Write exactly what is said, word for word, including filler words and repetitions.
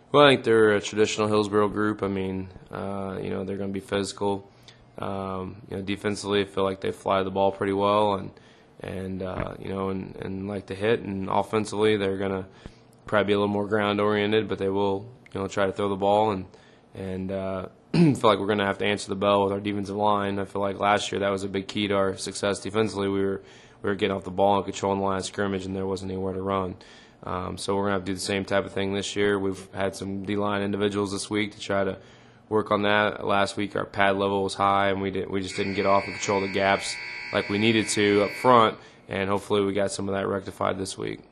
Well, I think they're a traditional Hillsboro group. I mean, uh, you know, they're going to be physical. Um, you know, defensively, I feel like they fly the ball pretty well, and and uh, you know, and, and like to hit. And offensively, they're going to probably be a little more ground oriented, but they will, you know, try to throw the ball. And and uh, I feel like we're going to have to answer the bell with our defensive line. I feel like last year that was a big key to our success defensively. We were we were getting off the ball and controlling the line of scrimmage, and there wasn't anywhere to run. Um, so we're going to have to do the same type of thing this year. We've had some D-line individuals this week to try to work on that. Last week our pad level was high, and we did, we just didn't get off and control the gaps like we needed to up front, and hopefully we got some of that rectified this week.